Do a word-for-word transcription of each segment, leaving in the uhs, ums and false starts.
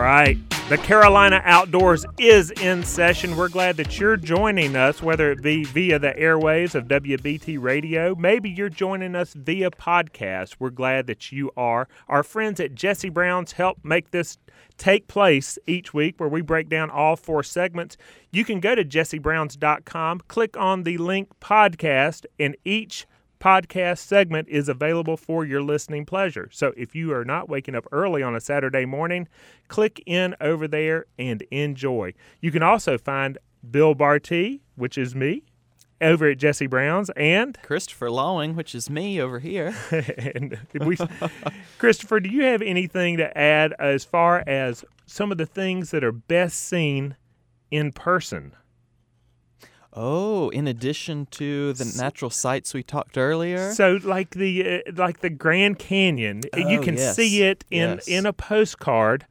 right. The Carolina Outdoors is in session. We're glad that you're joining us, whether it be via the airwaves of W B T Radio. Maybe you're joining us via podcast. We're glad that you are. Our friends at Jesse Brown's help make this take place each week, where we break down all four segments. You can go to jesse browns dot com, click on the link podcast, and each podcast segment is available for your listening pleasure. So if you are not waking up early on a Saturday morning, click in over there and enjoy. You can also find Bill Barty, which is me, over at Jesse Brown's, and Christopher Lawing, which is me over here. and we, Christopher, do you have anything to add as far as some of the things that are best seen in person? Oh, in addition to the natural sights we talked earlier? So like the uh, like the Grand Canyon, oh, you can yes. see it in, yes. in a postcard,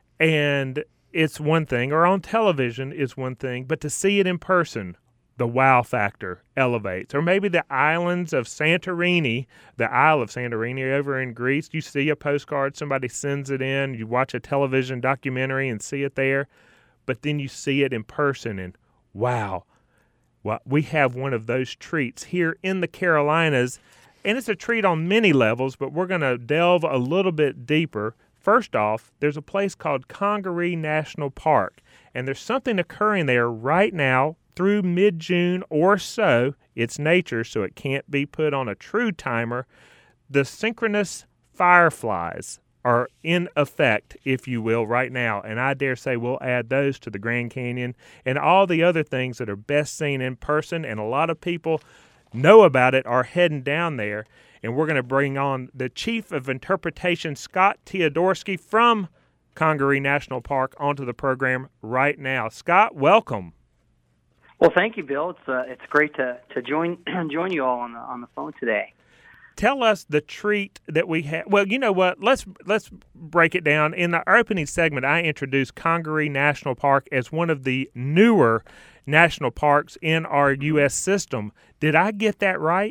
and it's one thing, or on television is one thing, but to see it in person, the wow factor elevates. Or maybe the islands of Santorini, the Isle of Santorini over in Greece, you see a postcard, somebody sends it in, you watch a television documentary and see it there, but then you see it in person and wow. Well, we have one of those treats here in the Carolinas, and it's a treat on many levels, but we're going to delve a little bit deeper. First off, there's a place called Congaree National Park, and there's something occurring there right now through mid-June or so. It's nature, so it can't be put on a true timer. The synchronous fireflies are in effect, if you will, right now, and I dare say we'll add those to the Grand Canyon and all the other things that are best seen in person, and a lot of people know about it, are heading down there, and we're going to bring on the Chief of Interpretation, Scott Teodorsky from Congaree National Park, onto the program right now. Scott, welcome. Well, thank you, Bill. It's uh, it's great to to join join you all on the on the phone today. Tell us the treat that we have. Well, you know what? Let's let's break it down. In the opening segment, I introduced Congaree National Park as one of the newer national parks in our U S system. Did I get that right?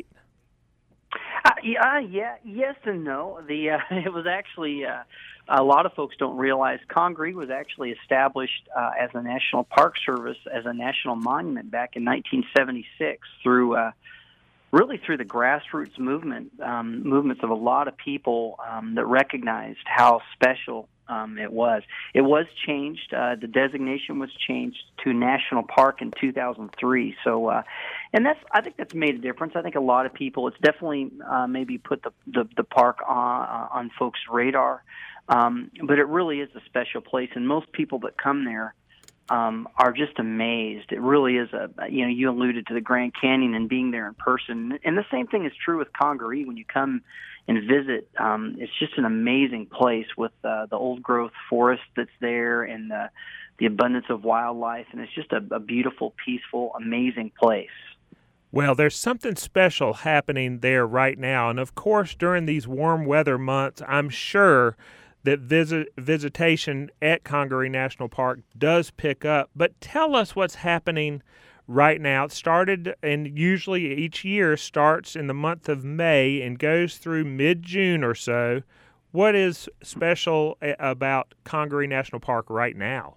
Uh, yeah, yeah, yes and no. The uh, it was actually uh, a lot of folks don't realize Congaree was actually established uh, as a National Park Service, as a national monument back in nineteen seventy-six through. Uh, really through the grassroots movement, um, movements of a lot of people um, that recognized how special um, it was. It was changed. Uh, the designation was changed to National Park in two thousand three. So, uh, and that's I think that's made a difference. I think a lot of people, it's definitely uh, maybe put the, the, the park on, uh, on folks' radar. Um, but it really is a special place, and most people that come there Um, are just amazed. It really is a, you know, you alluded to the Grand Canyon and being there in person. And the same thing is true with Congaree. When you come and visit, um, it's just an amazing place with uh, the old growth forest that's there and the, the abundance of wildlife. And it's just a, a beautiful, peaceful, amazing place. Well, there's something special happening there right now. And of course, during these warm weather months, I'm sure that visit, visitation at Congaree National Park does pick up. But tell us what's happening right now. It started, and usually each year starts in the month of May and goes through mid-June or so. What is special about Congaree National Park right now?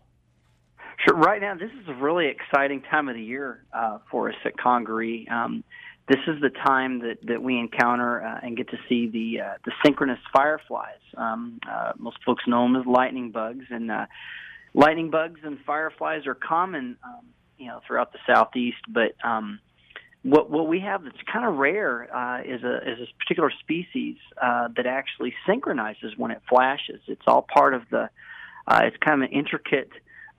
Sure. Right now, this is a really exciting time of the year uh, for us at Congaree. Um, This is the time that, that we encounter uh, and get to see the uh, the synchronous fireflies. Um, uh, most folks know them as lightning bugs, and uh, lightning bugs and fireflies are common, um, you know, throughout the southeast. But um, what what we have that's kind of rare uh, is a is a particular species uh, that actually synchronizes when it flashes. It's all part of the. Uh, it's kind of an intricate.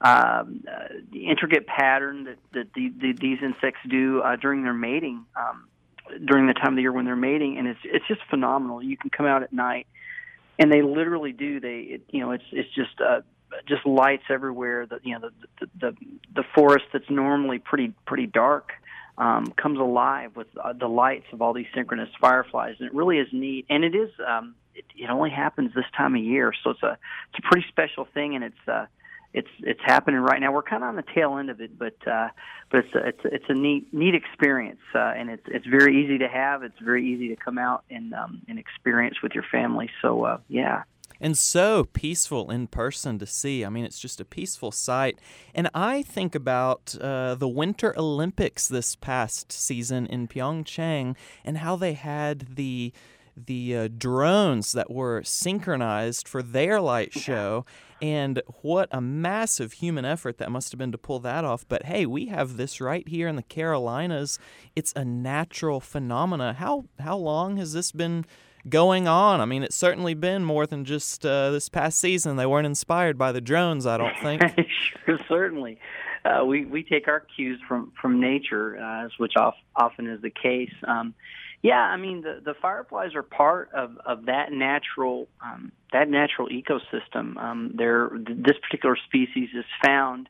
Um, uh, the intricate pattern that, that the, the, these insects do uh, during their mating, um, during the time of the year when they're mating, and it's it's just phenomenal. You can come out at night, and they literally do. They, it, you know, it's it's just uh, just lights everywhere. The you know the the the, the forest that's normally pretty pretty dark um, comes alive with uh, the lights of all these synchronous fireflies, and it really is neat. And it is um, it, it only happens this time of year, so it's a it's a pretty special thing, and it's uh, It's it's happening right now. We're kind of on the tail end of it, but uh, but it's a, it's a, it's a neat neat experience, uh, and it's it's very easy to have. It's very easy to come out and um, and experience with your family. So uh, yeah. and so peaceful in person to see. I mean, it's just a peaceful sight. And I think about uh, the Winter Olympics this past season in Pyeongchang and how they had the the uh, drones that were synchronized for their light show, and what a massive human effort that must have been to pull that off. But hey, we have this right here in the Carolinas. It's a natural phenomena. How how long has this been going on? I mean, it's certainly been more than just uh, this past season. They weren't inspired by the drones, I don't think. Sure, certainly. Uh, we, we take our cues from, from nature, uh, which off, often is the case. Um, yeah, I mean, the, the fireflies are part of, of that natural um, that natural ecosystem. Um, they're, this particular species is found.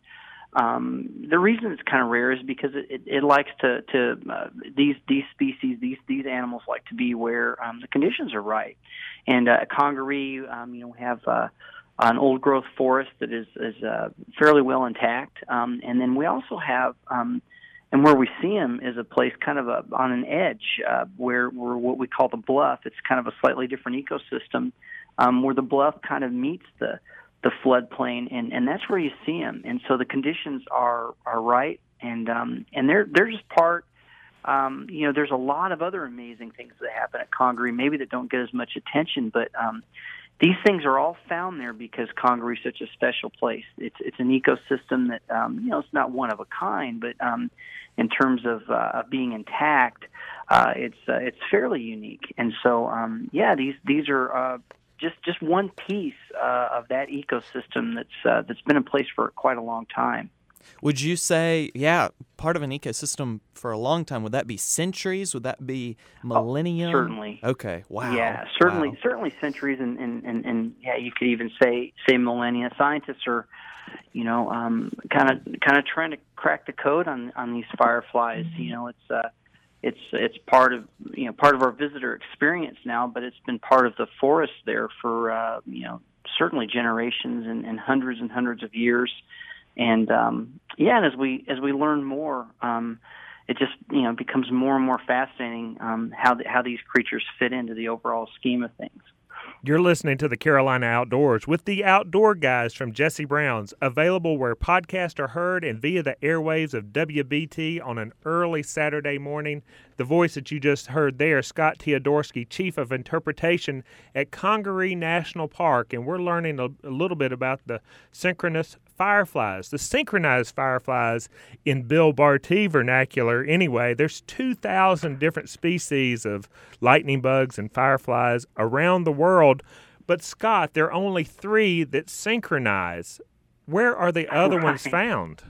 Um, the reason it's kind of rare is because it, it, it likes to, to uh, these these species, these these animals like to be where um, the conditions are right. And uh, at Congaree, um, you know, we have uh, an old growth forest that is is uh, fairly well intact, um, and then we also have, um, and where we see them is a place kind of a, on an edge uh, where we're what we call the bluff. It's kind of a slightly different ecosystem um, where the bluff kind of meets the the floodplain, and, and that's where you see them. And so the conditions are, are right, and um, and they're they're just part. Um, you know, there's a lot of other amazing things that happen at Congaree, maybe that don't get as much attention, but um, these things are all found there because Congaree is such a special place. It's it's an ecosystem that um, you know, it's not one of a kind, but um, in terms of uh, being intact, uh, it's uh, it's fairly unique. And so um, yeah, these these are. Uh, Just, just one piece uh, of that ecosystem that's uh, that's been in place for quite a long time. Would you say, yeah, part of an ecosystem for a long time? Would that be centuries? Would that be millennium? Oh, certainly. Okay. Wow. Yeah, certainly, wow. certainly centuries, and, and, and, and yeah, you could even say say millennia. Scientists are, you know, kind of kind of trying to crack the code on on these fireflies. You know, it's. Uh, It's it's part of you know part of our visitor experience now, but it's been part of the forest there for uh, you know certainly generations and, and hundreds and hundreds of years, and um, yeah, and as we as we learn more, um, it just you know becomes more and more fascinating um, how the, how these creatures fit into the overall scheme of things. You're listening to the Carolina Outdoors with the Outdoor Guys from Jesse Brown's, available where podcasts are heard and via the airwaves of W B T on an early Saturday morning. The voice that you just heard there, Scott Teodorsky, Chief of Interpretation at Congaree National Park, and we're learning a, a little bit about the synchronous fireflies, the synchronized fireflies in Bill Bartee vernacular. Anyway, there's two thousand different species of lightning bugs and fireflies around the world, but Scott, there are only three that synchronize. Where are the other right. ones found?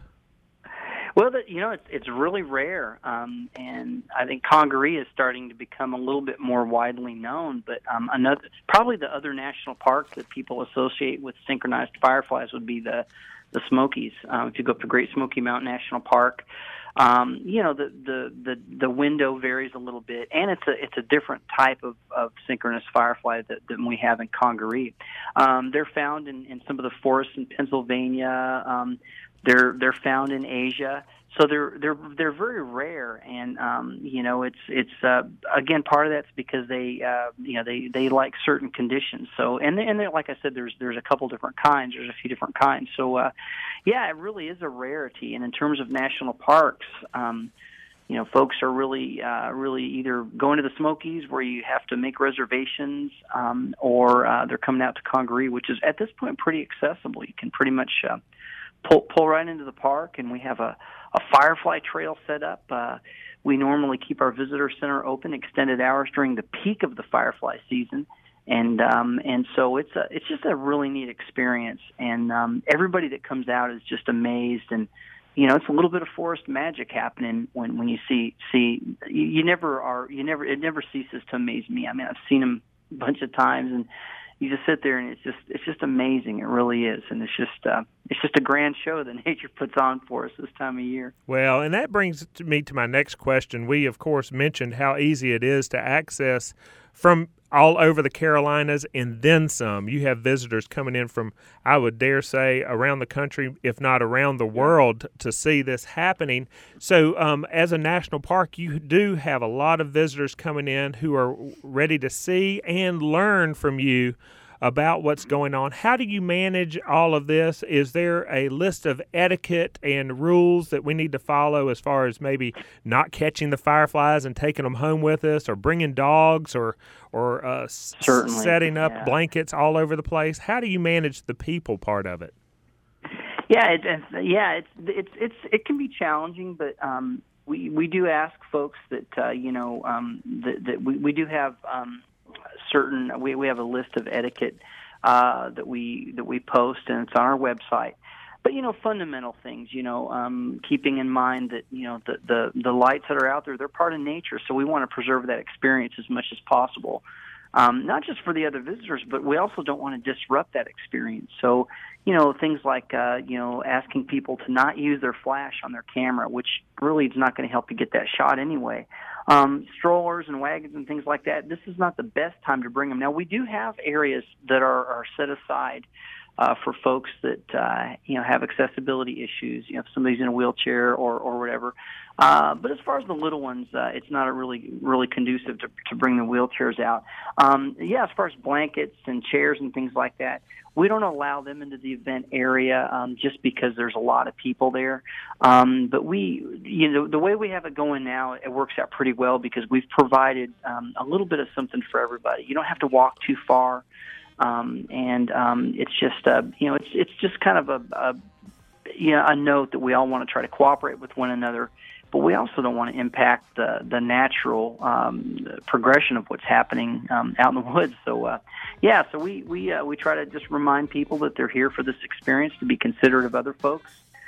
Well, the, you know, it's it's really rare, um, and I think Congaree is starting to become a little bit more widely known. But um, another, probably the other national parks that people associate with synchronized fireflies would be the the Smokies. Um, if you go up to Great Smoky Mountain National Park, um, you know, the, the the the window varies a little bit, and it's a it's a different type of, of synchronous firefly that, than we have in Congaree. Um, they're found in, in some of the forests in Pennsylvania. Um, They're they're found in Asia, so they're they're they're very rare, and um, you know it's it's uh, again part of that's because they uh, you know they, they like certain conditions. So and and like I said, there's there's a couple different kinds. There's a few different kinds. So uh, yeah, it really is a rarity. And in terms of national parks, um, you know, folks are really uh, really either going to the Smokies where you have to make reservations, um, or uh, they're coming out to Congaree, which is at this point pretty accessible. You can pretty much uh, Pull, pull right into the park, and we have a, a firefly trail set up. Uh, we normally keep our visitor center open extended hours during the peak of the firefly season, and um, and so it's a it's just a really neat experience. And um, everybody that comes out is just amazed, and you know it's a little bit of forest magic happening when, when you see see you, you never are you never it never ceases to amaze me. I mean, I've seen them a bunch of times, and you just sit there and it's just it's just amazing. It really is, and it's just uh, it's just a grand show that nature puts on for us this time of year. Well, and that brings me to my next question. We of course mentioned how easy it is to access from all over the Carolinas and then some. You have visitors coming in from, I would dare say, around the country, if not around the world, to see this happening. So um, as a national park, you do have a lot of visitors coming in who are ready to see and learn from you about what's going on. How do you manage all of this? Is there a list of etiquette and rules that we need to follow as far as maybe not catching the fireflies and taking them home with us, or bringing dogs, or or uh, Certainly. setting up yeah. blankets all over the place? How do you manage the people part of it? Yeah, it, it's, yeah, it's it's it's it can be challenging, but um, we we do ask folks that uh, you know um, that, that we we do have um, certain we we have a list of etiquette uh, that we that we post, and it's on our website. But you know, fundamental things, you know, um, keeping in mind that you know the, the the lights that are out there, they're part of nature, so we want to preserve that experience as much as possible. Um, not just for the other visitors, but we also don't want to disrupt that experience. So, you know, things like, uh, you know, asking people to not use their flash on their camera, which really is not going to help you get that shot anyway. Um, strollers and wagons and things like that, this is not the best time to bring them. Now, we do have areas that are, are set aside uh, for folks that, uh, you know, have accessibility issues, you know, if somebody's in a wheelchair or, or whatever. Uh, but as far as the little ones, uh, it's not a really, really conducive to, to bring the wheelchairs out. Um, yeah, as far as blankets and chairs and things like that, we don't allow them into the event area um, just because there's a lot of people there. Um, but we, you know, the way we have it going now, it works out pretty well because we've provided um, a little bit of something for everybody. You don't have to walk too far, um, and um, it's just, uh, you know, it's it's just kind of a, a you know, a note that we all want to try to cooperate with one another. But we also don't want to impact the the natural um, progression of what's happening um, out in the woods. So, uh, yeah, so we we uh, we try to just remind people that they're here for this experience, to be considerate of other folks,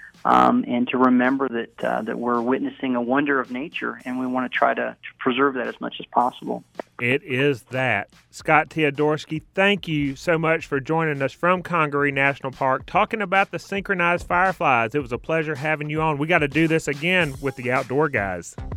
um, and to remember that uh, that we're witnessing a wonder of nature, and we want to try to, to preserve that as much as possible. It is that. Scott Teodorsky, thank you so much for joining us from Congaree National Park, talking about the synchronized fireflies. It was a pleasure having you on. We got to do this again with the outdoor guys.